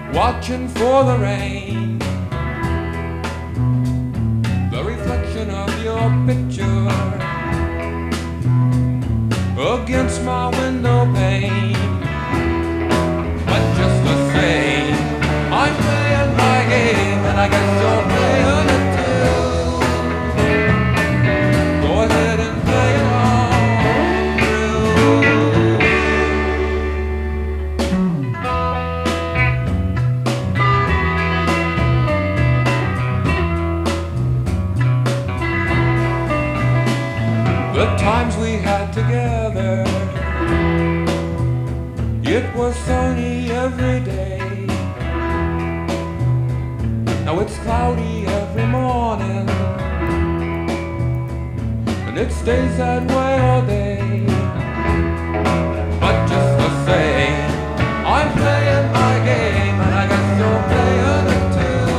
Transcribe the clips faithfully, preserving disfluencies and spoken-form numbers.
watching for the rain, the reflection of your picture against my window pane. But just the same, I'm playing my game, and I guess you're playing it too. Go ahead and play it all through. The times we had together, it was sunny every day. Now it's cloudy every morning, and it stays that way all day. But just the same, I'm playing my game, and I guess you're playing it too.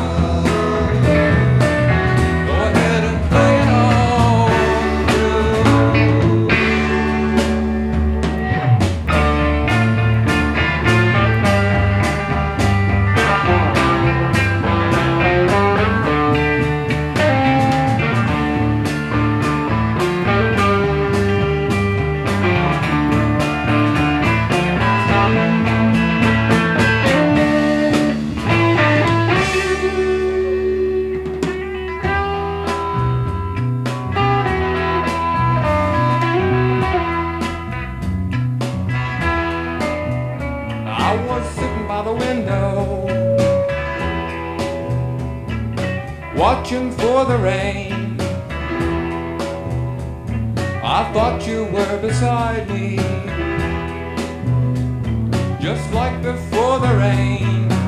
Go ahead and play it all through. I was sitting by the window, watching for the rain. I thought you were beside me, just like before the rain.